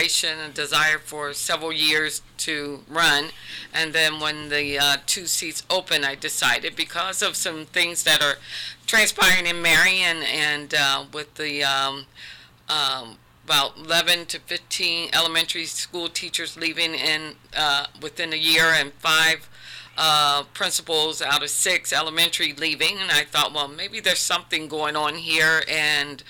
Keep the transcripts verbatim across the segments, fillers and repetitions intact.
and desire for several years to run, and then when the uh, two seats open, I decided, because of some things that are transpiring in Marion, and uh, with the um, um, about eleven to fifteen elementary school teachers leaving in uh, within a year, and five uh, principals out of six elementary leaving, and I thought, well, maybe there's something going on here, and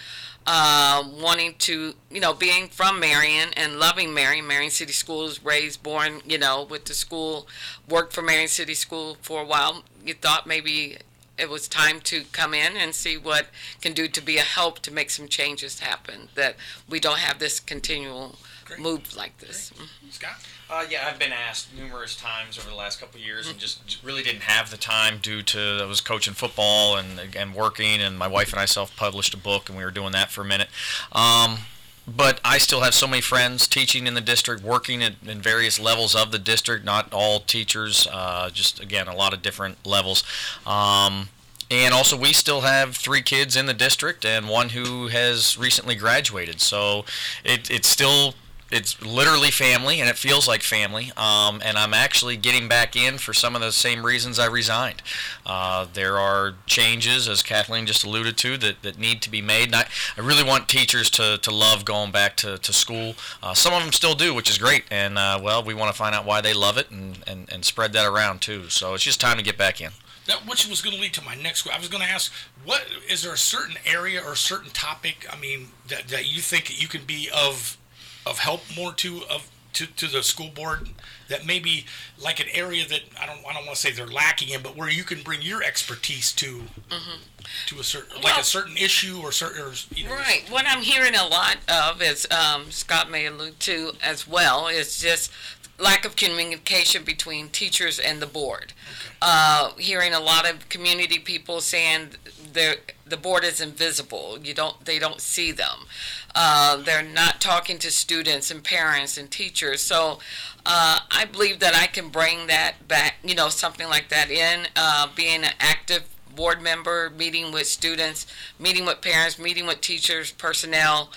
uh, wanting to, you know, being from Marion and loving Marion, Marion City Schools, raised, born, you know, with the school, worked for Marion City School for a while, you thought maybe it was time to come in and see what can do to be a help to make some changes happen, that we don't have this continual Great. move like this. Mm-hmm. Scott? Uh, yeah, I've been asked numerous times over the last couple of years, and just really didn't have the time due to I was coaching football and and working, and my wife and I self-published a book, and we were doing that for a minute. Um, But I still have so many friends teaching in the district, working at, in various levels of the district, not all teachers, uh, just, again, a lot of different levels. Um, and also, we still have three kids in the district and one who has recently graduated. So it, it's still... It's literally family, and it feels like family, um, and I'm actually getting back in for some of the same reasons I resigned. Uh, there are changes, as Kathleen just alluded to, that, that need to be made, and I, I really want teachers to, to love going back to, to school. Uh, some of them still do, which is great, and, uh, well, we want to find out why they love it and, and, and spread that around, too. So it's just time to get back in. That which was going to lead to my next question. I was going to ask, what is there a certain area or a certain topic, I mean, that, that you think you can be of of help more to of to, to the school board, that maybe like an area that I don't I don't want to say they're lacking in, but where you can bring your expertise to mm-hmm. to a certain well, like a certain issue or certain or, you know, right. What I'm hearing a lot of is um, Scott may allude to as well is just lack of communication between teachers and the board. Okay. Uh, hearing a lot of community people saying the board is invisible. You don't. They don't see them. Uh, they're not talking to students and parents and teachers. So uh, I believe that I can bring that back. You know, something like that in. Uh, being an active board member, meeting with students, meeting with parents, meeting with teachers, personnel.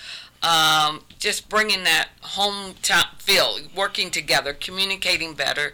Um, just bringing that hometown feel, working together, communicating better,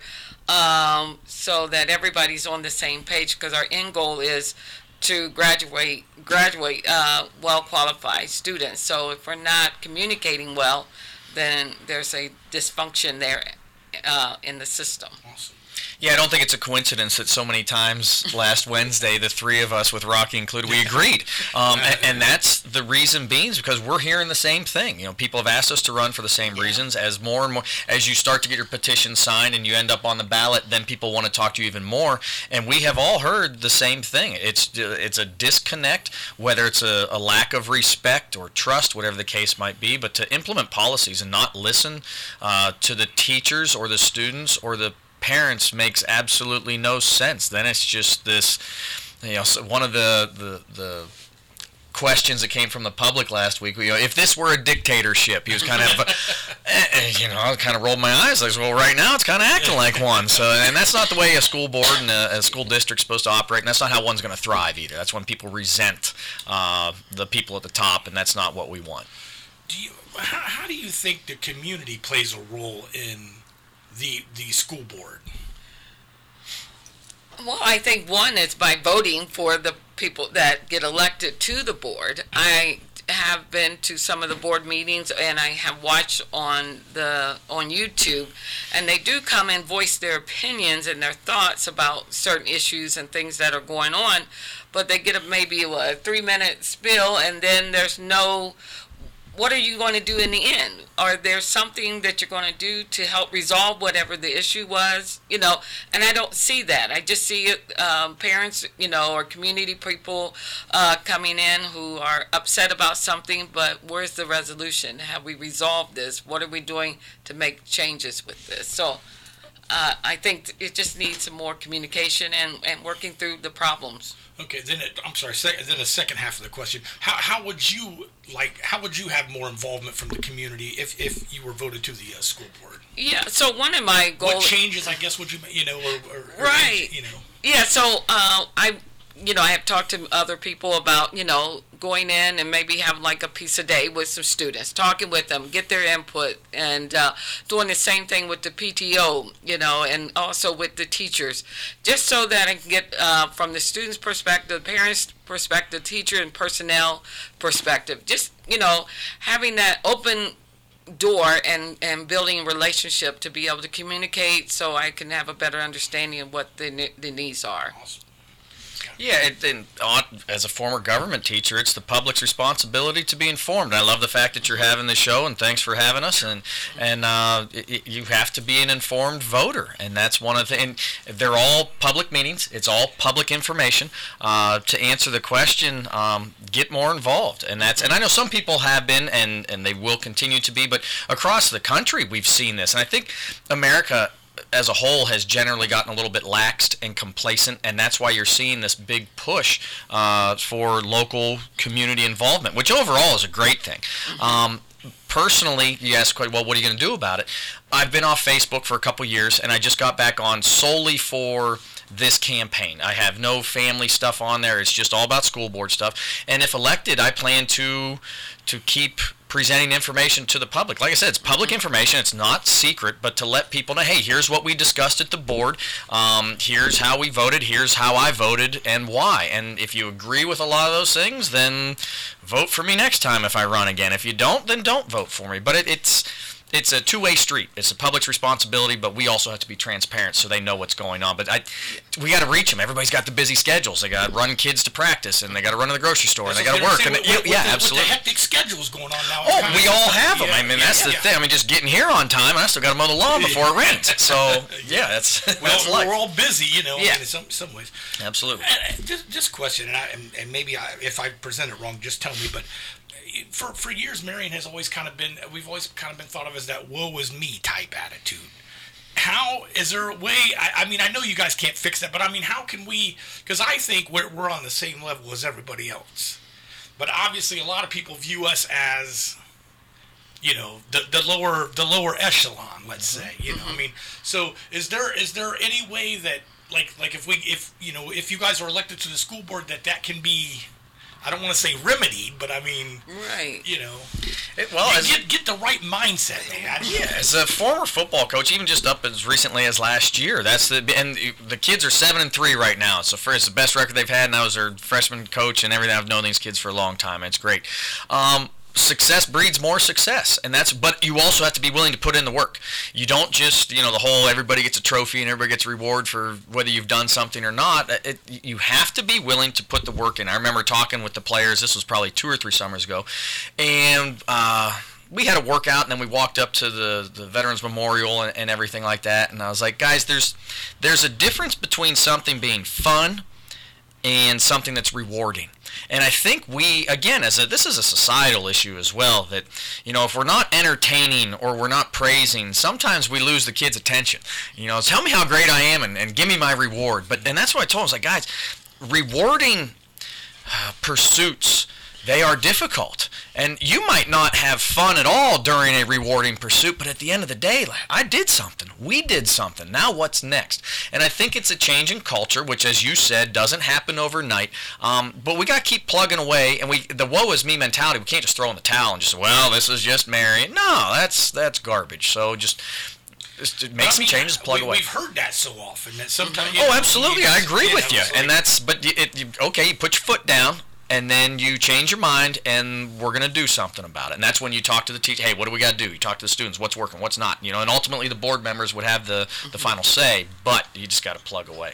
um, so that everybody's on the same page. Because our end goal is to graduate, graduate uh, well-qualified students. So if we're not communicating well, then there's a dysfunction there uh, in the system. Awesome. Yeah, I don't think it's a coincidence that so many times last Wednesday, the three of us, with Rocky included, we agreed. Um, and, and that's the reason being is because we're hearing the same thing. You know, people have asked us to run for the same yeah. reasons. As more and more, as you start to get your petition signed and you end up on the ballot, then people want to talk to you even more. And we have all heard the same thing. It's it's a disconnect, whether it's a, a lack of respect or trust, whatever the case might be. But to implement policies and not listen uh, to the teachers or the students or the parents makes absolutely no sense. Then it's just this, you know, so one of the, the the questions that came from the public last week, you know, if this were a dictatorship, he was kind of, uh, you know, I kind of rolled my eyes, like, well, right now it's kind of acting like one. So, and that's not the way a school board and a, a school district's supposed to operate, and that's not how one's going to thrive either. That's when people resent uh, the people at the top, and that's not what we want. Do you? How, how do you think the community plays a role in the the school board? Well, I think one is by voting for the people that get elected to the board. I have been to some of the board meetings, and I have watched on the on YouTube, and they do come and voice their opinions and their thoughts about certain issues and things that are going on, but they get a, maybe a three-minute spiel, and then there's no, what are you going to do in the end? Are there something that you're going to do to help resolve whatever the issue was? You know, and I don't see that. I just see um, parents, you know, or community people uh, coming in who are upset about something, but where's the resolution? Have we resolved this? What are we doing to make changes with this? So uh, I think it just needs some more communication and, and working through the problems. Okay, then it, I'm sorry. Sec, then the second half of the question: How how would you like? How would you have more involvement from the community if, if you were voted to the uh, school board? Yeah. So one of my goals. What changes, I guess, would you you know or, or right? You know. Yeah. So uh, I you know, I have talked to other people about, you know, going in and maybe having like a piece a day with some students, talking with them, get their input, and uh, doing the same thing with the P T O, you know, and also with the teachers, just so that I can get uh, from the students' perspective, the parents' perspective, teacher and personnel perspective, just, you know, having that open door and, and building a relationship to be able to communicate so I can have a better understanding of what the, ne- the needs are. Awesome. Yeah, it, and uh, as a former government teacher, it's the public's responsibility to be informed. I love the fact that you're having this show, and thanks for having us. And and uh, it, you have to be an informed voter, and that's one of the. And they're all public meetings. It's all public information. Uh, to answer the question, um, get more involved, and that's. And I know some people have been, and and they will continue to be, but across the country, we've seen this, and I think America as a whole has generally gotten a little bit laxed and complacent, and that's why you're seeing this big push uh, for local community involvement, which overall is a great thing. Mm-hmm. Um, personally, you ask, well, what are you going to do about it? I've been off Facebook for a couple years, and I just got back on solely for this campaign. I have no family stuff on there. It's just all about school board stuff. And if elected, I plan to to keep presenting information to the public. Like I said, it's public information. It's not secret, but to let people know, hey, here's what we discussed at the board. Um, here's how we voted. Here's how I voted and why. And if you agree with a lot of those things, then vote for me next time if I run again. If you don't, then don't vote for me. But it, it's it's a two-way street. It's the public's responsibility, but we also have to be transparent so they know what's going on. But I, we got to reach them. Everybody's got the busy schedules. They got to run kids to practice, and they got to run to the grocery store, and they got to work. And with, yeah, with, yeah with absolutely. With the hectic schedules going on now. Oh, we all have them. Yeah, I mean, yeah, that's the yeah. thing. I mean, just getting here on time, and I still got to mow the lawn before it rains. So, yeah, that's, well, that's life. We're all busy, you know, Yeah. in some some ways. Absolutely. And, and just, just question, and, I, and, and maybe I, if I present it wrong, just tell me, but for for years, Marion has always kind of been, we've always kind of been thought of as that woe is me type attitude. How, is there a way, I, I mean, I know you guys can't fix that, but I mean, how can we, because I think we're, we're on the same level as everybody else. But obviously a lot of people view us as, you know, the, the lower the lower echelon, let's say, you know, I mean, so is there is there any way that, like, like if we, if, you know, if you guys are elected to the school board, that that can be, I don't want to say remedied, but I mean, Right. you know, It, well, get, as, get get the right mindset, man. I don't yeah, know. as a former football coach, even just up as recently as last year, that's the and the kids are seven and three right now. So for it's the best record they've had, and I was their freshman coach and everything. I've known these kids for a long time. And it's great. Um, success breeds more success, and that's but you also have to be willing to put in the work. You don't just, you know, the whole everybody gets a trophy and everybody gets a reward for whether you've done something or not. It, you have to be willing to put the work in. I remember talking with the players, this was probably two or three summers ago, and uh we had a workout, and then we walked up to the, the Veterans Memorial and, and everything like that, and I was like, guys, there's there's a difference between something being fun and something that's rewarding. And I think we, again, as a, this is a societal issue as well, that, you know, if we're not entertaining or we're not praising, sometimes we lose the kids' attention. You know, tell me how great I am and, and give me my reward. But and that's what I told them. I was like, guys, rewarding uh, pursuits, they are difficult. And you might not have fun at all during a rewarding pursuit, but at the end of the day, like, I did something. We did something. Now what's next? And I think it's a change in culture, which, as you said, doesn't happen overnight. Um, but we got to keep plugging away. And we the woe is me mentality, we can't just throw in the towel and just say, well, this is just Marion. No, that's that's garbage. So just... Just make I some mean, changes, plug we, away. We've heard that so often that sometimes. Oh, absolutely, I agree you with know, you. it's And like- that's, but it, it, you- okay, you put your foot down, and then you change your mind, and we're going to do something about it. And that's when you talk to the teacher. Hey, what do we got to do? You talk to the students. What's working? What's not? You know, and ultimately the board members would have the, the final say, but you just got to plug away.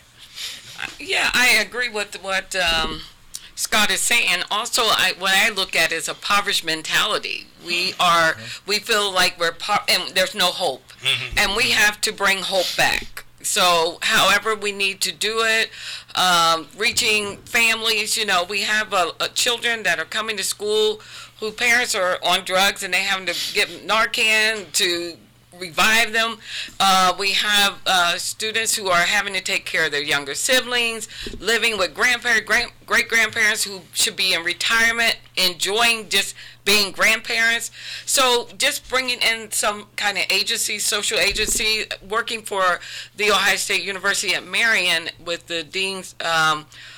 Yeah, I agree with what um, Scott is saying. Also, I, what I look at is a impoverished mentality. We are, we feel like we're, po- and there's no hope. And we have to bring hope back. So, however we need to do it, um, reaching families, you know, we have uh, uh, children that are coming to school whose parents are on drugs and they having to get Narcan to revive them. Uh, we have uh, students who are having to take care of their younger siblings, living with grandparents, grand, great-grandparents who should be in retirement, enjoying just being grandparents. So just bringing in some kind of agency, social agency, working for the Ohio State University at Marion with the dean's um,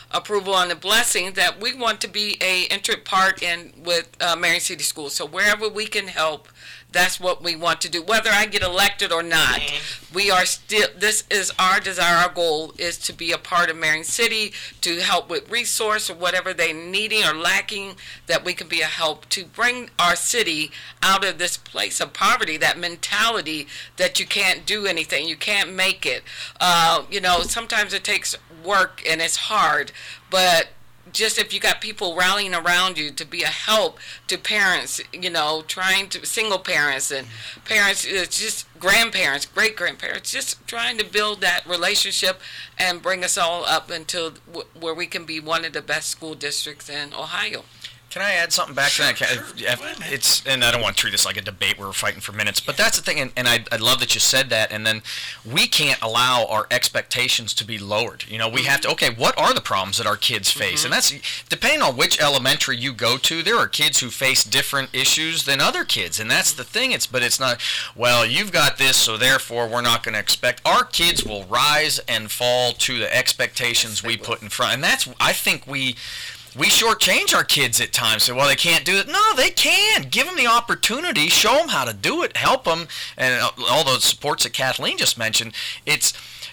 approval and a blessing that we want to be a integral part in with uh, Marion City Schools. So wherever we can help, that's what we want to do. Whether I get elected or not, mm-hmm. we are still, this is our desire, our goal is to be a part of Marion City, to help with resource or whatever they're needing or lacking, that we can be a help to bring our city out of this place of poverty, that mentality that you can't do anything, you can't make it. Uh, you know, sometimes it takes work and it's hard, but just if you got people rallying around you to be a help to parents, you know, trying to, single parents and parents, it's just grandparents, great grandparents, just trying to build that relationship and bring us all up until w- where we can be one of the best school districts in Ohio. Can I add something back sure, to that? Sure. It's, and I don't want to treat this like a debate where we're fighting for minutes, but that's the thing, and, and I, I love that you said that, and then we can't allow our expectations to be lowered. You know, we have to, okay, what are the problems that our kids face? Mm-hmm. And that's, depending on which elementary you go to, there are kids who face different issues than other kids, and that's the thing, It's but it's not, well, you've got this, so therefore we're not going to expect. Our kids will rise and fall to the expectations we put in front, and that's, I think we... We shortchange our kids at times. Say, well, they can't do it. No, they can. Give them the opportunity. Show them how to do it. Help them. And all those supports that Kathleen just mentioned, it's...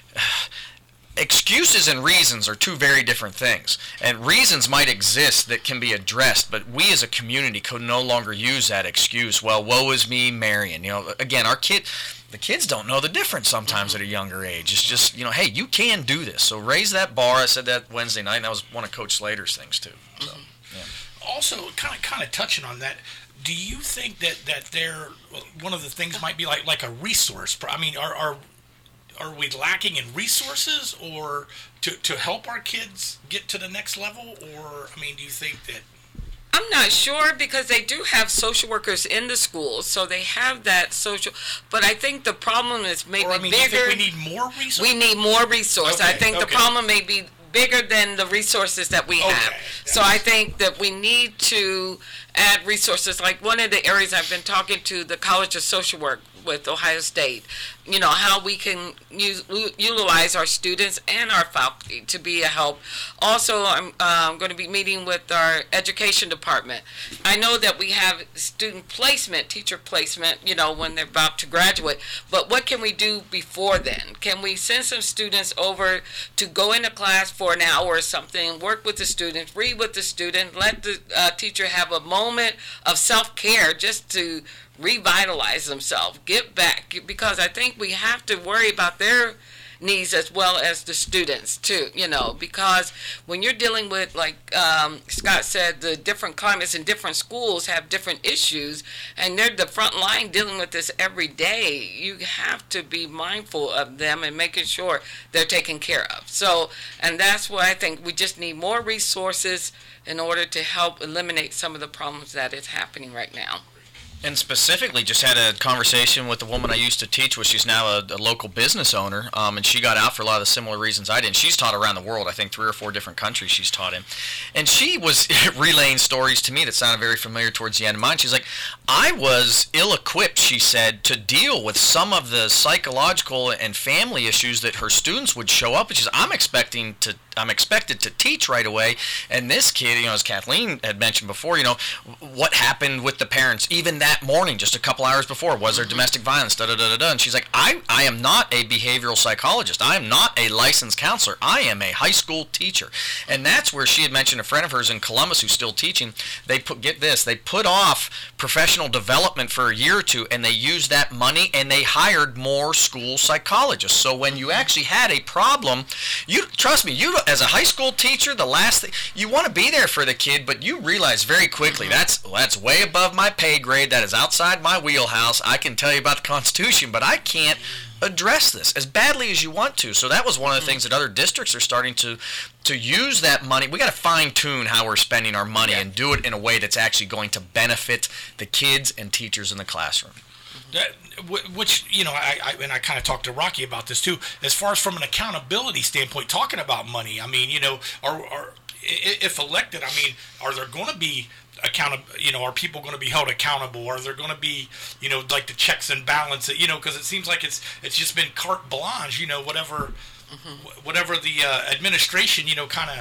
Excuses and reasons are two very different things. And reasons might exist that can be addressed, but we as a community could no longer use that excuse. Well, woe is me, Marion. You know, again, our kid... The kids don't know the difference sometimes at a younger age. It's just, you know, hey, you can do this. So raise that bar. I said that Wednesday night, and that was one of Coach Slater's things, too. So, yeah. Also, kind of kind of touching on that, do you think that, that they're, one of the things might be like, like a resource? I mean, are are are we lacking in resources or to, to help our kids get to the next level? Or, I mean, do you think that... I'm not sure because they do have social workers in the schools, so they have that social. But I think the problem is maybe or, I mean, bigger. Do you think we need more resources? We need more resources. Okay, I think okay. the problem may be bigger than the resources that we okay. have. So I think that we need to add resources. Like one of the areas I've been talking to the College of Social Work with Ohio State, you know, how we can use, utilize our students and our faculty to be a help. Also, I'm um, going to be meeting with our education department. I know that we have student placement, teacher placement, you know, when they're about to graduate, but what can we do before then? Can we send some students over to go into class for an hour or something, work with the students, read with the student, let the uh, teacher have a moment of self-care just to revitalize themselves, get back, because I think we have to worry about their needs as well as the students too, you know, because when you're dealing with, like um, Scott said, the different climates in different schools have different issues, and they're the front line dealing with this every day. You have to be mindful of them and making sure they're taken care of. So, and that's why I think we just need more resources in order to help eliminate some of the problems that is happening right now. And specifically, just had a conversation with the woman I used to teach with. She's now a, a local business owner, um, and she got out for a lot of the similar reasons I did. And she's taught around the world. I think three or four different countries she's taught in. And she was relaying stories to me that sounded very familiar towards the end of mine. She's like, I was ill-equipped, she said, to deal with some of the psychological and family issues that her students would show up. And she's, I'm expecting to I'm expected to teach right away, and this kid, you know, as Kathleen had mentioned before, you know, what happened with the parents even that morning, just a couple hours before, was there domestic violence, da da da da da, and she's like, I, I am not a behavioral psychologist, I am not a licensed counselor, I am a high school teacher, and that's where she had mentioned a friend of hers in Columbus who's still teaching, they put, get this, they put off professional development for a year or two, and they used that money, and they hired more school psychologists, so when you actually had a problem, you, trust me, you as a high school teacher, the last thing you want to be there for the kid, but you realize very quickly that's that's way above my pay grade. That is outside my wheelhouse. I can tell you about the Constitution, but I can't address this as badly as you want to. So that was one of the things that other districts are starting to to use that money. We got to fine tune how we're spending our money yeah. and do it in a way that's actually going to benefit the kids and teachers in the classroom. That, which, you know, I, I and I kind of talked to Rocky about this too, as far as from an accountability standpoint, talking about money. I mean, you know, are, are if elected, I mean, are there going to be accountable, you know, are people going to be held accountable? Are there going to be, you know, like the checks and balances, you know, because it seems like it's it's just been carte blanche, you know, whatever, mm-hmm. whatever the uh, administration, you know, kind of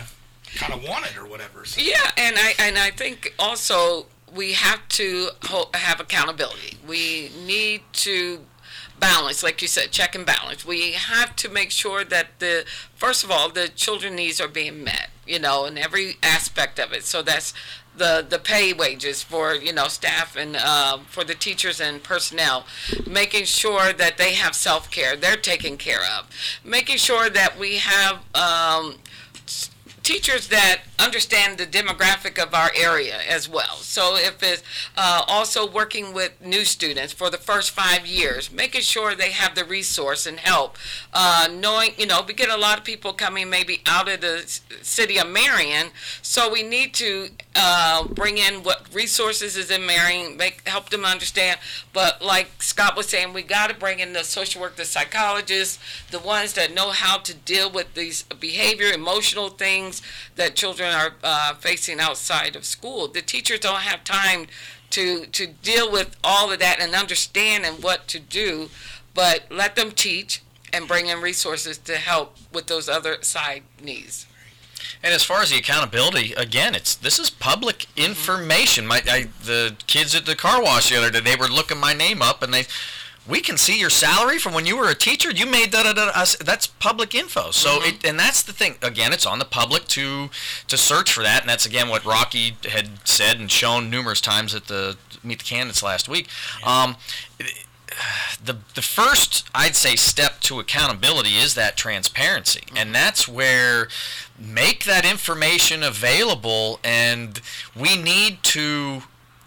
kind of want it or whatever. So. Yeah, and I and I think also we have to ho- have accountability. We need to balance, like you said, check and balance. We have to make sure that the first of all the children needs are being met, you know, in every aspect of it. So that's the the pay wages for, you know, staff and uh, for the teachers and personnel, making sure that they have self-care, they're taken care of, making sure that we have um, teachers that understand the demographic of our area as well. So if it's uh, also working with new students for the first five years, making sure they have the resource and help, uh, knowing, you know, we get a lot of people coming maybe out of the s- city of Marion, so we need to uh, bring in what resources is in Marion, make help them understand. But like Scott was saying, we got to bring in the social work, the psychologists, the ones that know how to deal with these behavior, emotional things that children are uh, facing outside of school. The teachers don't have time to to deal with all of that and understand and what to do, but let them teach and bring in resources to help with those other side needs. And as far as the accountability, again, it's this is public information. My I, the kids at the car wash the other day, they were looking my name up, and they, we can see your salary from when you were a teacher. You made da da da. That's public info. So, Mhm. it, and that's the thing. Again, it's on the public to to search for that, and that's again what Rocky had said and shown numerous times at the Meet the Candidates last week. Um, the the first, I'd say, step to accountability is that transparency, and that's where make that information available, and we need to,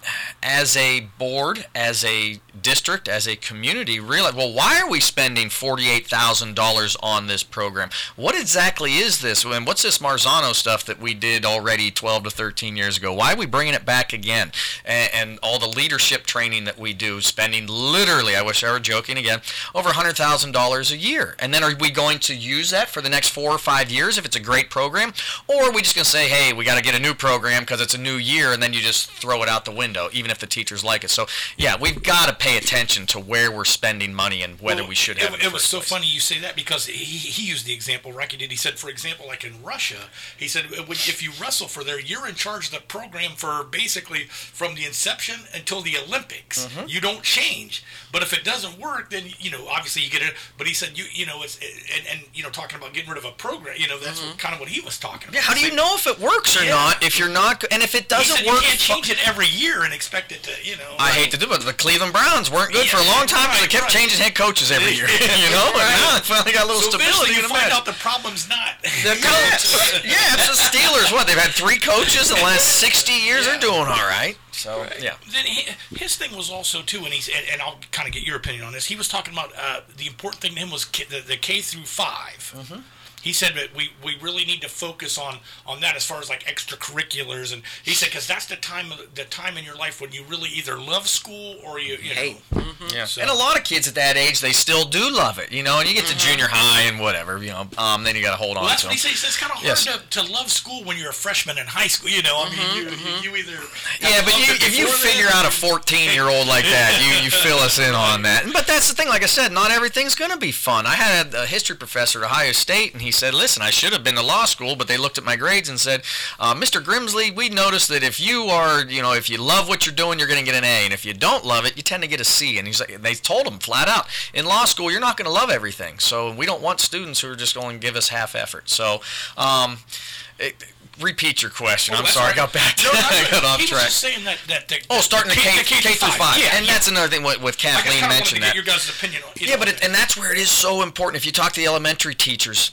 as a board, as a district, as a community, realize, well, why are we spending forty-eight thousand dollars on this program? What exactly is this? And what's this Marzano stuff that we did already twelve to thirteen years ago? Why are we bringing it back again? And, and all the leadership training that we do, spending literally, I wish I were joking again, over one hundred thousand dollars a year. And then are we going to use that for the next four or five years if it's a great program? Or are we just going to say, hey, we got to get a new program because it's a new year, and then you just throw it out the window, even if the teachers like it? So, yeah, we've got to pay attention to where we're spending money and whether Well, we should have it. it. It was so funny you say that, because he, he used the example Rocky did. He said, for example, like in Russia, he said, when- if you wrestle for there, you're in charge of the program for basically from the inception until the Olympics. Mm-hmm. You don't change. But if it doesn't work, then, you know, obviously you get it. But he said, you you know, it's and, and you know, talking about getting rid of a program, you know, that's what, kind of what he was talking about. Yeah, how do you He know if it works or Yeah. not if you're not, and if it said, doesn't you work? can't change it every year and expect it to, you know. I hate to do it, but the Cleveland Browns weren't good for a Yeah, long time, but right, they kept right. changing head coaches every year. You know, but now they finally got a little So eventually stability you in the find match. out the problem's not. The coach, yeah, it's the Steelers. What, they've had three coaches in the last sixty years. They're doing all right. So yeah. Then he, his thing was also too, and he's and, and I'll kind of get your opinion on this. He was talking about uh, the important thing to him was K, the, the K through five. Mm-hmm. He said that we, we really need to focus on, on that as far as like extracurriculars, and he said because that's the time of, the time in your life when you really either love school or you you Hey. know. Yeah, So- and a lot of kids at that age, they still do love it, you know. And you get to junior high and whatever, you know, um, then you got to hold on Well, that's to what he them. says. It's kind of hard Yes. to, to love school when you're a freshman in high school. You know, I mean, you, you you either Yeah, but you, if you figure out a fourteen-year-old like that, you, you fill us in on that. But that's the thing. Like I said, not everything's going to be fun. I had a history professor at Ohio State, and he said, "Listen, I should have been to law school, but they looked at my grades and said, uh, Mister Grimsley, we noticed that if you are, you know, if you love what you're doing, you're going to get an A, and if you don't love it, you tend to get a C." And he's like, they told him flat out, in law school, you're not going to love everything. So we don't want students who are just going to give us half effort. So. Um, it, Repeat your question. Oh, I'm that's sorry, right. I got back. No, no, I got off he track. was just saying that that, that Oh, starting the K, K, K through five, Yeah, and yeah. that's another thing with, with I Kathleen kinda mentioned wanted to that. get your guys' opinion on. you Yeah, know, but it, and that's where it is so important. If you talk to the elementary teachers,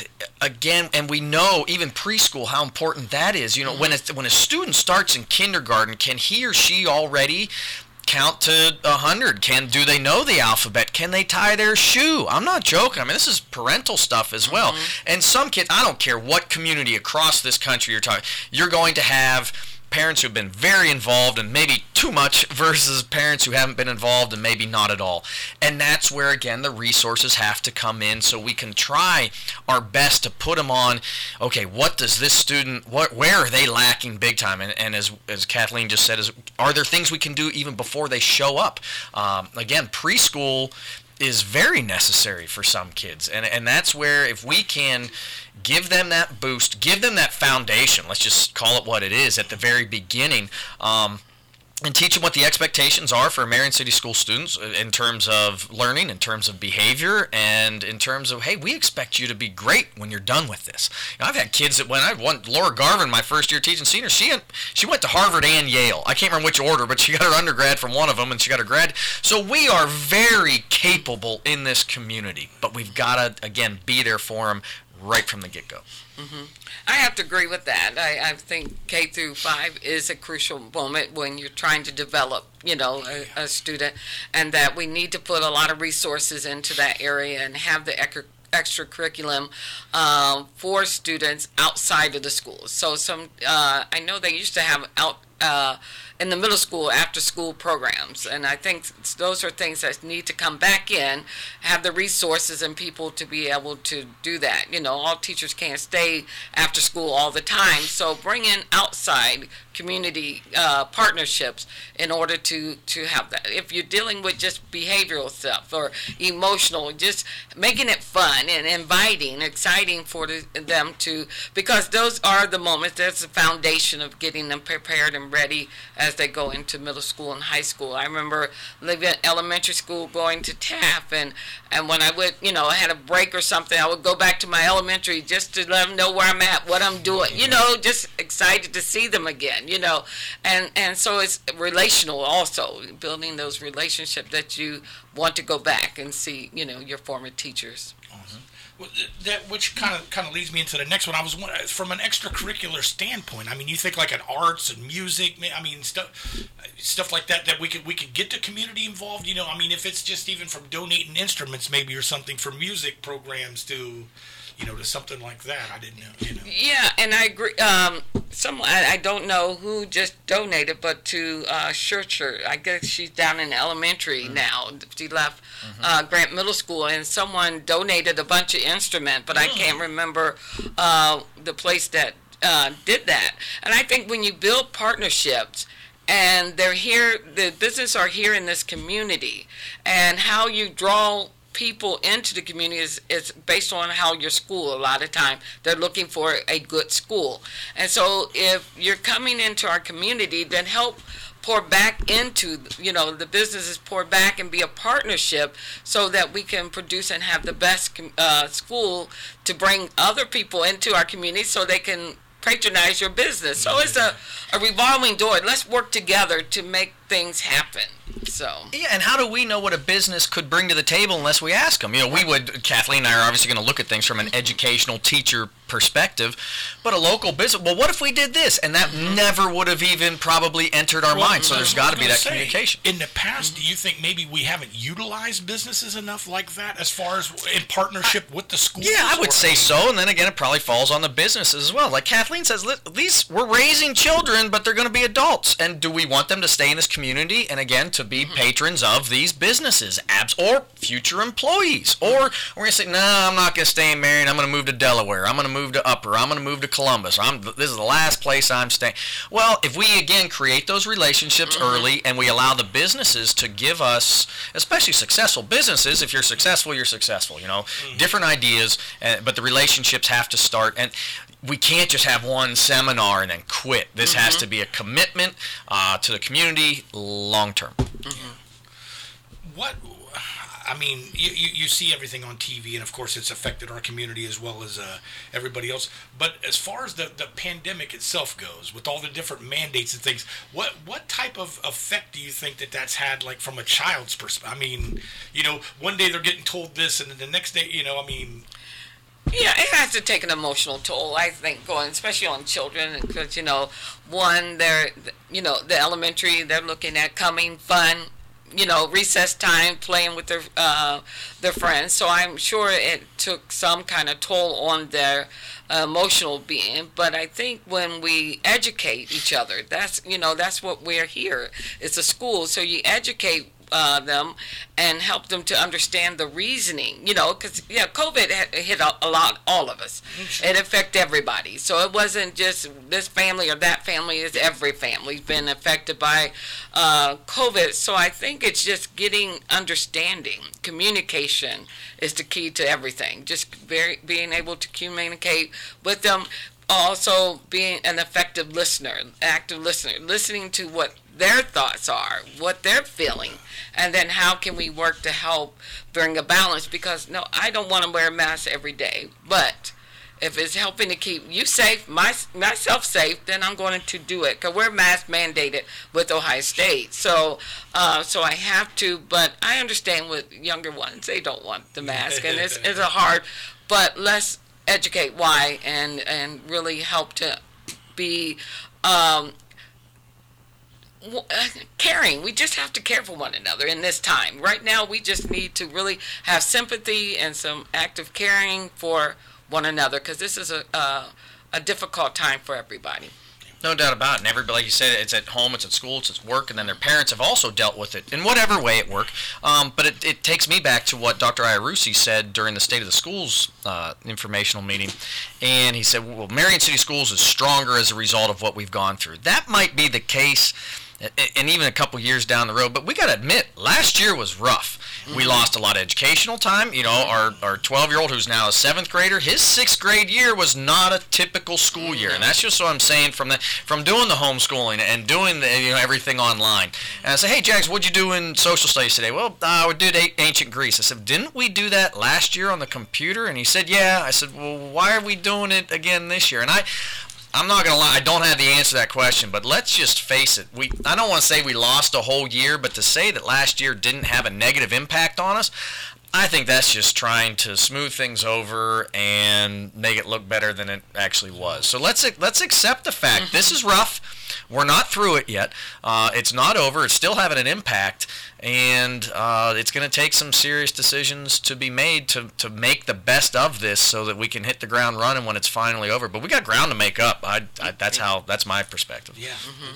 again, and we know even preschool how important that is. You know, when a, when a student starts in kindergarten, can he or she already count to a hundred? Can do they know the alphabet? Can they tie their shoe? I'm not joking. I mean, this is parental stuff as well. And some kids, I don't care what community across this country you're talking, you're going to have parents who've been very involved and maybe too much versus parents who haven't been involved and maybe not at all. And that's where, again, the resources have to come in so we can try our best to put them on, okay, what does this student, what, where are they lacking big time? And, and as, as Kathleen just said, is, are there things we can do even before they show up? Um, again, preschool, is very necessary for some kids. And and that's where if we can give them that boost, give them that foundation, let's just call it what it is at the very beginning, um, and teach them what the expectations are for Marion City School students in terms of learning, in terms of behavior, and in terms of, hey, we expect you to be great when you're done with this. You know, I've had kids that when I went, Laura Garvin, my first year teaching seniors, she had, she went to Harvard and Yale. I can't remember which order, but she got her undergrad from one of them, and she got her grad. So we are very capable in this community, but we've got to, again, be there for them right from the get-go. Mm-hmm. I have to agree with that. I, I think K through five is a crucial moment when you're trying to develop, you know, a, a student, and that we need to put a lot of resources into that area and have the extra extra curriculum um, for students outside of the schools. So some, uh, I know they used to have out uh, in the middle school after school programs, and I think those are things that need to come back in, have the resources and people to be able to do that. You know, all teachers can't stay after school all the time, so bring in outside community uh, partnerships in order to, to have that. If you're dealing with just behavioral stuff or emotional, just making it fun and inviting, exciting for the, them to, because those are the moments, that's the foundation of getting them prepared and ready as they go into middle school and high school. I remember living in elementary school, going to Taft, and, and when I would, you know, I had a break or something, I would go back to my elementary just to let them know where I'm at, what I'm doing, you know, just excited to see them again, you know. And, and so it's relational also, building those relationships that you want to go back and see, you know, your former teachers. Awesome. Well, that which kind of kind of leads me into the next one. I was wondering, from an extracurricular standpoint. I mean, you think like an arts and music. I mean, stuff stuff like that that we could we could get the community involved. You know, I mean, if it's just even from donating instruments, maybe or something, for music programs to, you know, to something like that. I didn't know. You know. Yeah, and I agree. Um, some I, I don't know who just donated, but to uh, Schercher, I guess she's down in elementary mm-hmm. now. She left mm-hmm. uh, Grant Middle School, and someone donated a bunch of instruments, but mm-hmm. I can't remember uh, the place that uh, did that. And I think when you build partnerships, and they're here, the business are here in this community, and how you draw people into the community is, is based on how your school, a lot of time they're looking for a good school. And so if you're coming into our community, then help pour back into, you know, the businesses pour back and be a partnership so that we can produce and have the best uh, school to bring other people into our community so they can patronize your business. So it's a, a revolving door. Let's work together to make things happen. So yeah, and how do we know what a business could bring to the table unless we ask them? You know, we would, Kathleen and I are obviously going to look at things from an educational teacher perspective, but a local business, well, what if we did this? And that mm-hmm. never would have even probably entered our well, mind, so there's got to be that say, communication. In the past, mm-hmm. do you think maybe we haven't utilized businesses enough like that as far as in partnership I, with the schools? Yeah, I would say so, and then again, it probably falls on the businesses as well. Like Kathleen says, these we're raising children, but they're going to be adults, and do we want them to stay in this community, and again, to be mm-hmm. patrons of these businesses, abs or future employees? Or we're going to say, no, nah, I'm not going to stay in Marion, I'm going to move to Delaware, I'm going to move to Upper, I'm going to move to Columbus, I'm, this is the last place I'm staying. Well, if we again create those relationships mm-hmm. early and we allow the businesses to give us, especially successful businesses, if you're successful, you're successful, you know, mm-hmm. different ideas, uh, but the relationships have to start. And we can't just have one seminar and then quit. This mm-hmm. has to be a commitment uh, to the community long term. Mm-hmm. What, I mean, you, you, you see everything on T V, and of course it's affected our community as well as uh, everybody else. But as far as the, the pandemic itself goes, with all the different mandates and things, what what type of effect do you think that that's had, like from a child's perspective? I mean, you know, one day they're getting told this, and then the next day, you know, I mean... Yeah, it has to take an emotional toll, I think, going, especially on children, because, you know, one, they're, you know, the elementary, they're looking at coming, fun, you know, recess time, playing with their uh, their friends. So I'm sure it took some kind of toll on their uh, emotional being. But I think when we educate each other, that's, you know, that's what we're here. It's a school, so you educate uh, them and help them to understand the reasoning, you know, because, yeah, COVID hit a, a lot, all of us. It affected everybody. So it wasn't just this family or that family, it's every family's been affected by uh, COVID. So I think it's just getting understanding. Communication is the key to everything. Just very, being able to communicate with them. Also being an effective listener, active listener, listening to what their thoughts are, what they're feeling, and then how can we work to help bring a balance? Because, no, I don't want to wear a mask every day, but if it's helping to keep you safe, my, myself safe, then I'm going to do it, because we're mask mandated with Ohio State. So uh, so I have to, but I understand with younger ones, they don't want the mask, and it's, it's a hard, but let's educate why and and really help to be um, w- uh, caring. We just have to care for one another in this time. Right now, we just need to really have sympathy and some active caring for one another, because this is a, a a difficult time for everybody. No doubt about it. And everybody, like you said, it's at home, it's at school, it's at work, and then their parents have also dealt with it in whatever way at work. Um, but it, it takes me back to what Doctor Iarusi said during the State of the Schools uh, informational meeting. And he said, well, Marion City Schools is stronger as a result of what we've gone through. That might be the case, and even a couple years down the road. But we got to admit, last year was rough. Mm-hmm. We lost a lot of educational time. You know, our our twelve-year-old, who's now a seventh grader, his sixth grade year was not a typical school year, and that's just what I'm saying from the from doing the homeschooling and doing the, you know, everything online. And I said, hey, Jags, what'd you do in social studies today? Well, uh, we did ancient Greece. I said, didn't we do that last year on the computer? And he said, yeah. I said, well, why are we doing it again this year? And I. I'm not going to lie, I don't have the answer to that question, but let's just face it. We I don't want to say we lost a whole year, but to say that last year didn't have a negative impact on us, I think that's just trying to smooth things over and make it look better than it actually was. So let's let's accept the fact mm-hmm. this is rough. We're not through it yet. Uh, it's not over. It's still having an impact, and uh, it's going to take some serious decisions to be made to, to make the best of this so that we can hit the ground running when it's finally over. But we got ground to make up. I, I, that's how. That's my perspective. Yeah. Mm-hmm.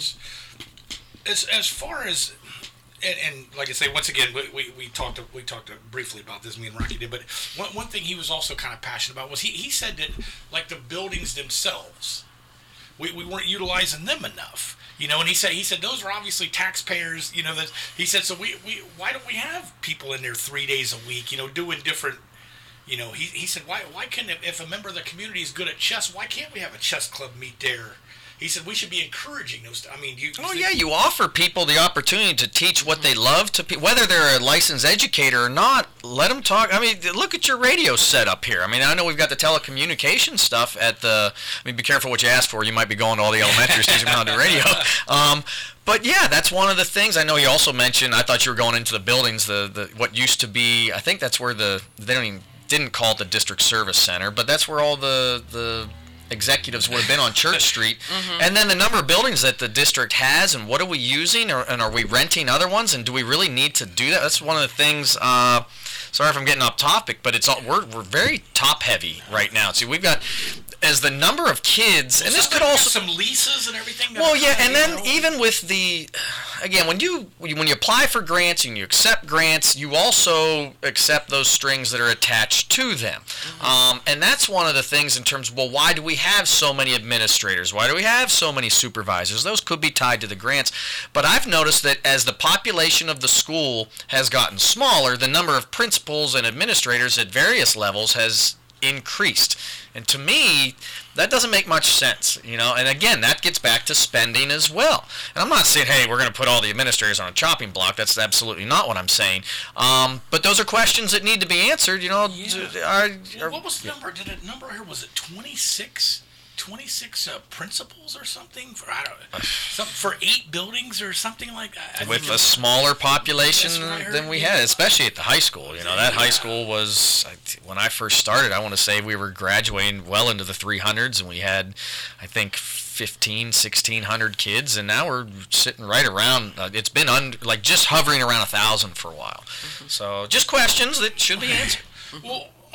As as far as. And, and like I say, once again, we, we, we talked we talked briefly about this, me and Rocky did, but one, one thing he was also kind of passionate about was he, he said that, like, the buildings themselves, we, we weren't utilizing them enough. You know, and he said he said those are obviously taxpayers, you know, that he said, so we, we why don't we have people in there three days a week, you know, doing different, you know, he he said, why why can't, if, if a member of the community is good at chess, why can't we have a chess club meet there? He said we should be encouraging those. I mean, you. Oh yeah, you offer people the opportunity to teach what they love to pe- whether they're a licensed educator or not. Let them talk. I mean, look at your radio setup here. I mean, I know we've got the telecommunication stuff at the. I mean, be careful what you ask for. You might be going to all the elementary stations on the radio. Um, But yeah, that's one of the things. I know you also mentioned. I thought you were going into the buildings. The, the what used to be. I think that's where the they don't even didn't call it the district service center, but that's where all the the. executives would have been on Church Street, mm-hmm. and then the number of buildings that the district has, and what are we using, or, and are we renting other ones, and do we really need to do that? That's one of the things. Uh, sorry if I'm getting off topic, but it's all, we're we're very top heavy right now. See, we've got as the number of kids, well, and this could also some leases and everything. Well, yeah, and then even with the, again, when you when you apply for grants and you accept grants, you also accept those strings that are attached to them, mm-hmm. um, and that's one of the things in terms of, well, why do we have so many administrators? Why do we have so many supervisors? Those could be tied to the grants, but I've noticed that as the population of the school has gotten smaller, the number of principals and administrators at various levels has increased. And to me, that doesn't make much sense, you know. And again, that gets back to spending as well. And I'm not saying, hey, we're going to put all the administrators on a chopping block. That's absolutely not what I'm saying. Um, but those are questions that need to be answered, you know. Yeah. Are, are, what was the number? Did it number here? Was it twenty-six? twenty-six uh, principals or something for I don't some, for eight buildings or something like that. With a smaller population than we had, especially at the high school. You know, that yeah. high school was, when I first started, I want to say we were graduating well into the three hundreds, and we had, I think, fifteen, sixteen hundred kids, and now we're sitting right around, uh, it's been un, like just hovering around one thousand for a while. Mm-hmm. So just questions that should be answered. Well,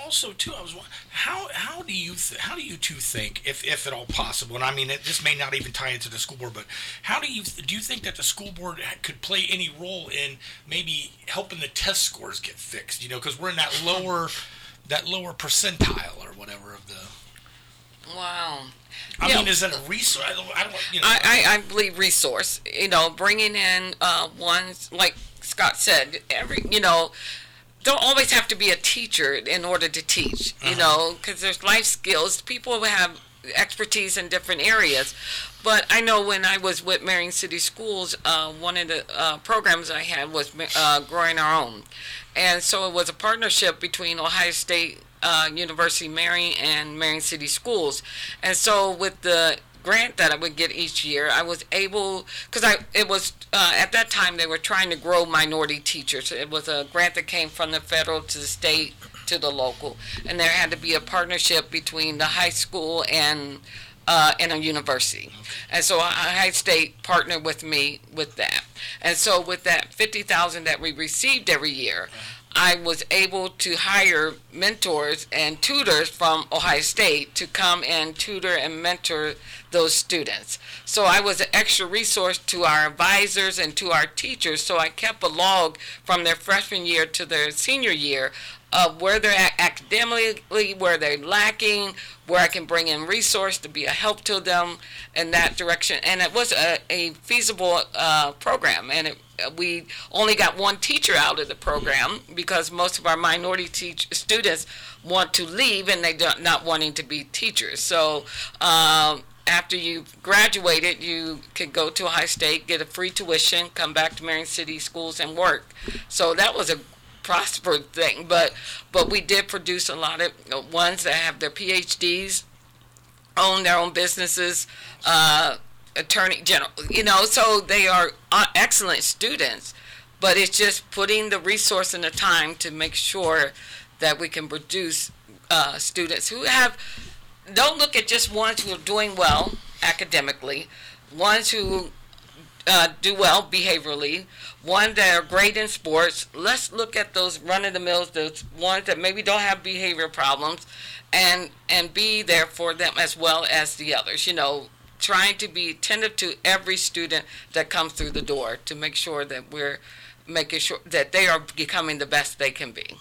also too, I was wondering, how how do you th- how do you two think, if if at all possible, and I mean it, this may not even tie into the school board, but how do you do you think that the school board could play any role in maybe helping the test scores get fixed? You know, because we're in that lower that lower percentile or whatever of the. Wow. I Yeah. mean, is that a resource? I don't, I don't you know. I, I, I believe resource, you know, bringing in uh, ones, like Scott said, every, you know, don't always have to be a teacher in order to teach, you Uh-huh. know, because there's life skills. People have expertise in different areas. But I know when I was with Marion City Schools, uh, one of the uh, programs I had was uh, Growing Our Own. And so it was a partnership between Ohio State uh, University Marion and Marion City Schools. And so with the grant that I would get each year, I was able, because I it was uh, at that time they were trying to grow minority teachers. It was a grant that came from the federal to the state to the local, and there had to be a partnership between the high school and uh, and a university. And so Ohio State partnered with me with that. And so with that fifty thousand that we received every year, I was able to hire mentors and tutors from Ohio State to come and tutor and mentor those students. So I was an extra resource to our advisors and to our teachers. So I kept a log from their freshman year to their senior year of where they're at academically, where they're lacking, where I can bring in resource to be a help to them in that direction. And it was a, a feasible uh, program, and it, we only got one teacher out of the program because most of our minority teach students want to leave and they don't not wanting to be teachers. So um, after you graduated, you could go to Ohio State, get a free tuition, come back to Marion City Schools and work. So that was a prospered thing, but but we did produce a lot of you know, ones that have their P H Ds, own their own businesses, uh, attorney general, you know, so they are uh, excellent students, but it's just putting the resource and the time to make sure that we can produce uh, students who have, don't look at just ones who are doing well academically, ones who uh, do well behaviorally, one that are great in sports. Let's look at those run-of-the-mills, those ones that maybe don't have behavior problems, and and be there for them as well as the others. You know, trying to be attentive to every student that comes through the door to make sure that we're making sure that they are becoming the best they can be.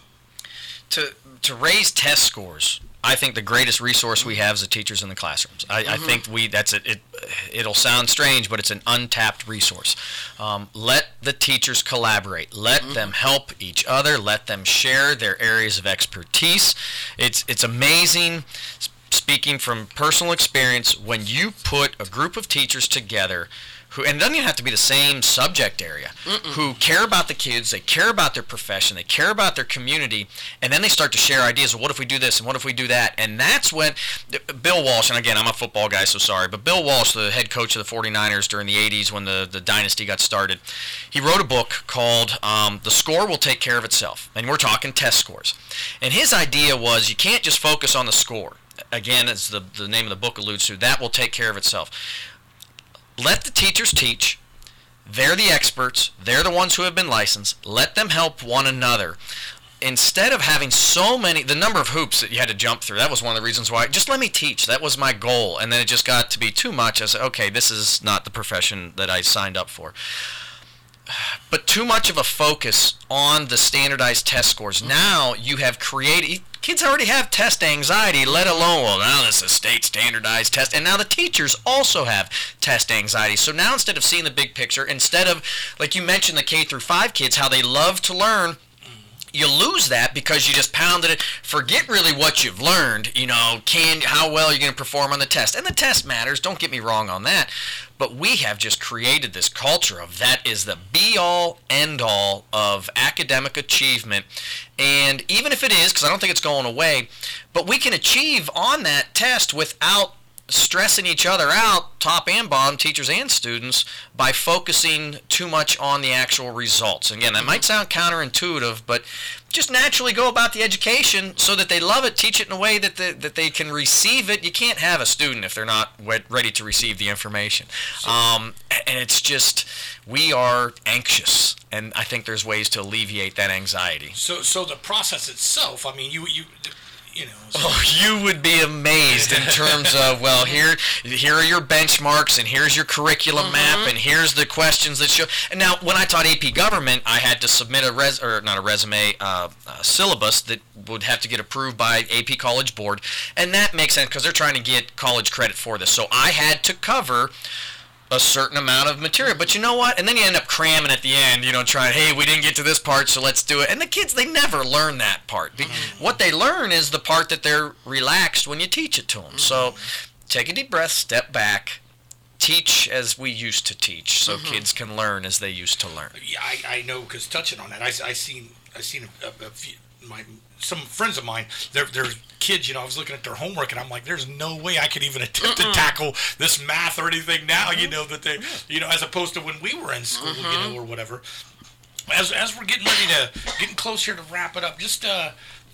To to raise test scores, I think the greatest resource we have is the teachers in the classrooms. I, mm-hmm. I think we that's it, it. It'll sound strange, but it's an untapped resource. Um, let the teachers collaborate. Let mm-hmm. them help each other. Let them share their areas of expertise. It's it's amazing. Speaking from personal experience, when you put a group of teachers together, who, and it doesn't even have to be the same subject area, Mm-mm. who care about the kids, they care about their profession, they care about their community, and then they start to share ideas of what if we do this and what if we do that. And that's when Bill Walsh, and again, I'm a football guy, so sorry, but Bill Walsh, the head coach of the forty-niners during the eighties when the, the dynasty got started, he wrote a book called um, The Score Will Take Care of Itself. And we're talking test scores. And his idea was you can't just focus on the score. Again, as the, the name of the book alludes to, that will take care of itself. Let the teachers teach. They're the experts. They're the ones who have been licensed. Let them help one another. Instead of having so many, the number of hoops that you had to jump through, that was one of the reasons why, just let me teach. That was my goal. And then it just got to be too much. I said, okay, this is not the profession that I signed up for. But too much of a focus on the standardized test scores. Now you have created, kids already have test anxiety, let alone, well, now this is a state standardized test. And now the teachers also have test anxiety. So now instead of seeing the big picture, instead of, like you mentioned, the K through five kids, how they love to learn, you lose that because you just pounded it. Forget really what you've learned, you know, can how well you're going to perform on the test. And the test matters, don't get me wrong on that. But we have just created this culture of that is the be-all, end-all of academic achievement. And even if it is, because I don't think it's going away, but we can achieve on that test without stressing each other out, top and bottom, teachers and students, by focusing too much on the actual results. Again, that might sound counterintuitive, but just naturally go about the education so that they love it, teach it in a way that the, that they can receive it. You can't have a student if they're not ready to receive the information. Um, and it's just, we are anxious, and I think there's ways to alleviate that anxiety. So so the process itself, I mean, you... you you know. So. Oh, you would be amazed in terms of, well, here here are your benchmarks, and here's your curriculum mm-hmm. map, and here's the questions that show. And now, when I taught A P Government, I had to submit a res or not a resume, uh, a syllabus that would have to get approved by A P College Board, and that makes sense because they're trying to get college credit for this. So I had to cover a certain amount of material, but you know what? And then you end up cramming at the end, you know, trying, hey, we didn't get to this part, so let's do it. And the kids, they never learn that part. Mm-hmm. What they learn is the part that they're relaxed when you teach it to them. Mm-hmm. So take a deep breath, step back, teach as we used to teach, so mm-hmm. kids can learn as they used to learn. Yeah, I, I know, because touching on that, I, I seen I seen a, a, a few, my some friends of mine, their their kids, you know, I was looking at their homework, and I'm like, there's no way I could even attempt Mm-mm. to tackle this math or anything now, mm-hmm. you know, that they, you know, as opposed to when we were in school, mm-hmm. you know, or whatever. As as we're getting ready to, getting close here to wrap it up, just, uh,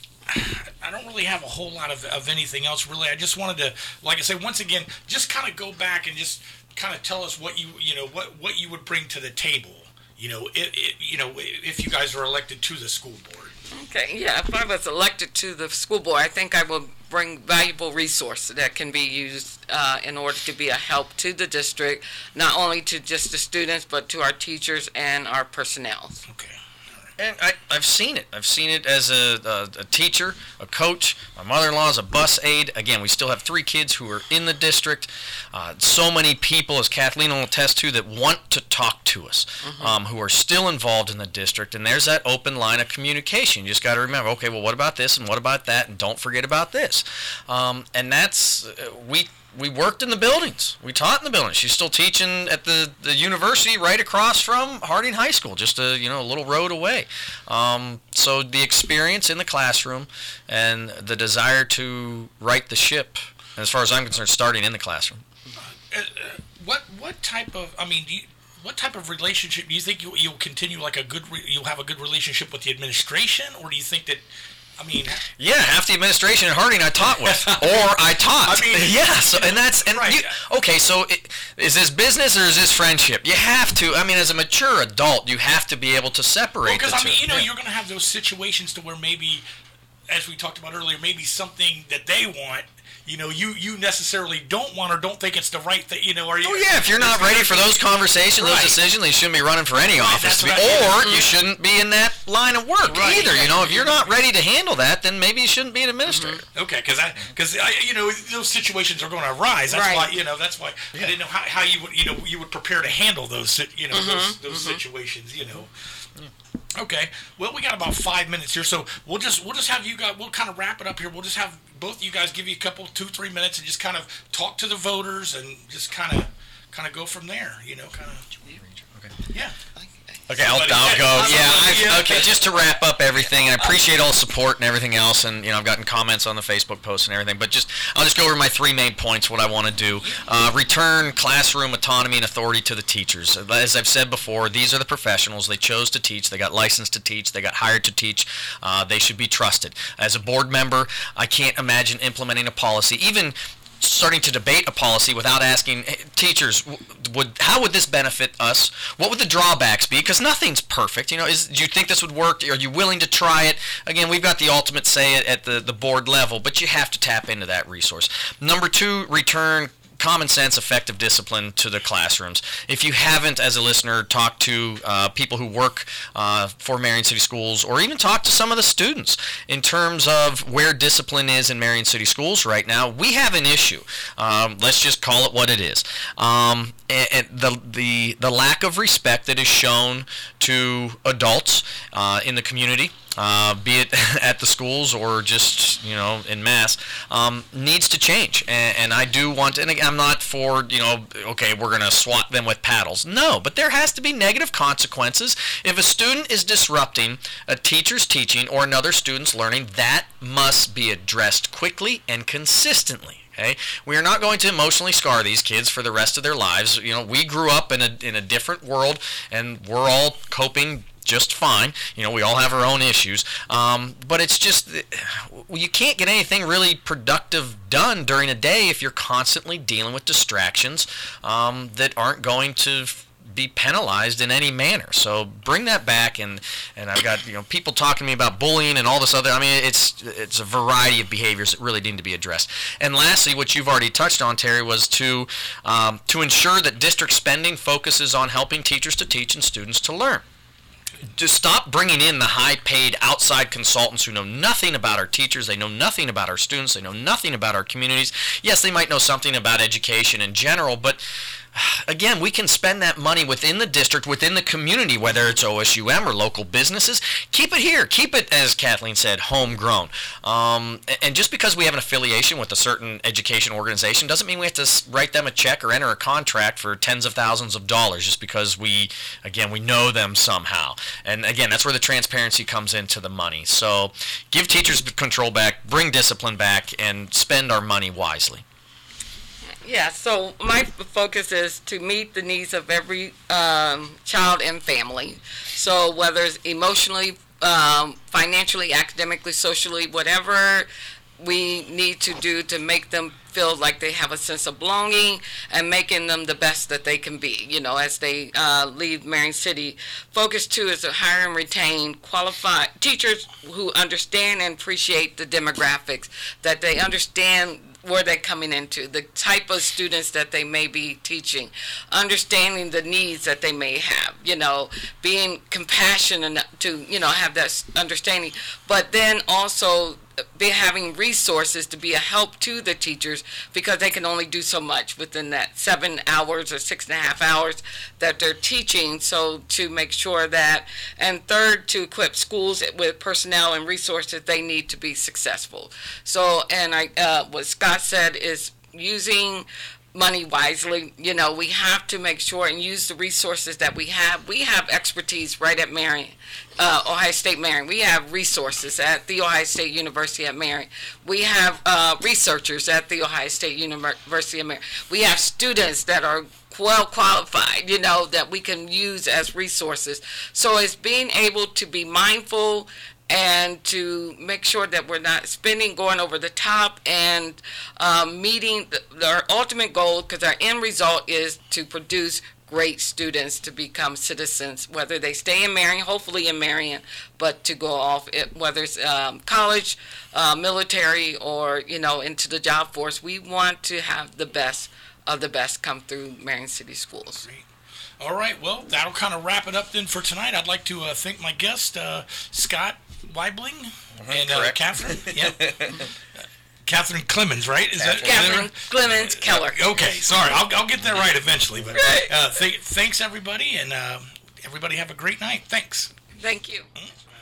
I don't really have a whole lot of, of anything else, really. I just wanted to, like I said, once again, just kind of go back and just kind of tell us what you, you know, what, what you would bring to the table, you know, it, it, you know, if you guys are elected to the school board. Okay, yeah, if I was elected to the school board, I think I will bring valuable resources that can be used uh, in order to be a help to the district, not only to just the students, but to our teachers and our personnel. Okay. And I, I've seen it. I've seen it as a, a, a teacher, a coach. My mother-in-law is a bus aide. Again, we still have three kids who are in the district. Uh, so many people, as Kathleen will attest to, that want to talk to us, mm-hmm. um, who are still involved in the district. And there's that open line of communication. You just got to remember, okay, well, what about this and what about that? And don't forget about this. Um, and that's, uh, we... We worked in the buildings. We taught in the buildings. She's still teaching at the, the university right across from Harding High School, just a you know a little road away. Um, so the experience in the classroom and the desire to right the ship, as far as I'm concerned, starting in the classroom. Uh, uh, what what type of I mean, do you, what type of relationship do you think you, you'll continue like a good re, you'll have a good relationship with the administration, or do you think that? I mean, yeah, half the administration at Harding I taught with, or I taught. I mean, yeah, so, and that's and right. you, okay. So, it, is this business or is this friendship? You have to. I mean, as a mature adult, you have to be able to separate. Because well, I mean, you know, yeah. you're going to have those situations to where maybe, as we talked about earlier, maybe something that they want. You know, you, you necessarily don't want or don't think it's the right thing, you know, are you? Oh, yeah, if you're not ready for those conversations, right. those decisions, you shouldn't be running for any right, office. To be, right. or you shouldn't be in that line of work right. either. You know, if you're not ready to handle that, then maybe you shouldn't be an administrator. Mm-hmm. Okay, because I, because you know, those situations are going to arise. That's right. why, you know, that's why yeah. I didn't know how, how you would, you know, you would prepare to handle those, you know, mm-hmm. those, those mm-hmm. situations, you know. Yeah. Okay, well, we got about five minutes here, so we'll just we'll just have you guys. We'll kind of wrap it up here. We'll just have both of you guys give you a couple, two, three minutes, and just kind of talk to the voters, and just kind of kind of go from there. You know, kind of. Okay. Yeah. Okay, I'll, I'll go. Yeah, I, okay, just to wrap up everything, I appreciate all the support and everything else, and, you know, I've gotten comments on the Facebook post and everything, but just, I'll just go over my three main points, what I want to do. Uh, return classroom autonomy and authority to the teachers. As I've said before, these are the professionals. They chose to teach. They got licensed to teach. They got hired to teach. Uh, they should be trusted. As a board member, I can't imagine implementing a policy, even starting to debate a policy without asking hey, teachers, would how would this benefit us? What would the drawbacks be? Because nothing's perfect. You know, is do you think this would work? Are you willing to try it? Again, we've got the ultimate say at, at the, the board level, but you have to tap into that resource. Number two, return common sense, effective discipline to the classrooms. If you haven't, as a listener, talked to uh, people who work uh, for Marion City Schools, or even talked to some of the students in terms of where discipline is in Marion City Schools right now, we have an issue. Um, let's just call it what it is. Um, and, and the, the, the lack of respect that is shown to adults uh, in the community, Uh, be it at the schools or just, you know, in mass, um, needs to change. And, and I do want, and I'm not for, you know, okay, we're going to swat them with paddles. No, but there has to be negative consequences. If a student is disrupting a teacher's teaching or another student's learning, that must be addressed quickly and consistently. Okay, we are not going to emotionally scar these kids for the rest of their lives. You know, we grew up in a in a different world, and we're all coping just fine. You know, we all have our own issues. Um, but it's just, you can't get anything really productive done during a day if you're constantly dealing with distractions um, that aren't going to be penalized in any manner. So bring that back, and and I've got, you know, people talking to me about bullying and all this other. I mean, it's it's a variety of behaviors that really need to be addressed. And lastly, what you've already touched on, Terry, was to um, to ensure that district spending focuses on helping teachers to teach and students to learn. To stop bringing in the high-paid outside consultants who know nothing about our teachers, they know nothing about our students, they know nothing about our communities. Yes, they might know something about education in general, but again, we can spend that money within the district, within the community, whether it's O S U M or local businesses. Keep it here. Keep it, as Kathleen said, homegrown. Um, and just because we have an affiliation with a certain education organization doesn't mean we have to write them a check or enter a contract for tens of thousands of dollars just because we, again, we know them somehow. And again, that's where the transparency comes into the money. So give teachers control back, bring discipline back, and spend our money wisely. Yeah, so my focus is to meet the needs of every um, child and family. So whether it's emotionally, um, financially, academically, socially, whatever we need to do to make them feel like they have a sense of belonging and making them the best that they can be, you know, as they uh, leave Marion City. Focus two is to hire and retain qualified teachers who understand and appreciate the demographics, that they understand where they're coming into, the type of students that they may be teaching, understanding the needs that they may have, you know, being compassionate enough to, you know, have that understanding, but then also be having resources to be a help to the teachers, because they can only do so much within that seven hours or six and a half hours that they're teaching. So to make sure that, and third, to equip schools with personnel and resources they need to be successful. So, and I, uh, what Scott said is using money wisely. You know, we have to make sure and use the resources that we have. We have expertise right at Marion, uh, Ohio State Marion. We have resources at the Ohio State University at Marion. We have uh, researchers at the Ohio State University of Marion. We have students that are well qualified, you know, that we can use as resources. So it's being able to be mindful and to make sure that we're not spending, going over the top, and um, meeting the, our ultimate goal, because our end result is to produce great students to become citizens, whether they stay in Marion, hopefully in Marion, but to go off, it, whether it's um, college, uh, military, or, you know, into the job force. We want to have the best of the best come through Marion City Schools. Great. All right, well, that'll kind of wrap it up then for tonight. I'd like to uh, thank my guest, uh, Scott Weibling, mm-hmm, and uh, Catherine. Yep. uh, Catherine Clemens, right? Is Catherine, that Catherine right? Clemens Keller. Uh, okay, sorry, I'll, I'll get that right eventually. But uh, th- thanks everybody, and uh, everybody have a great night. Thanks. Thank you. Mm-hmm.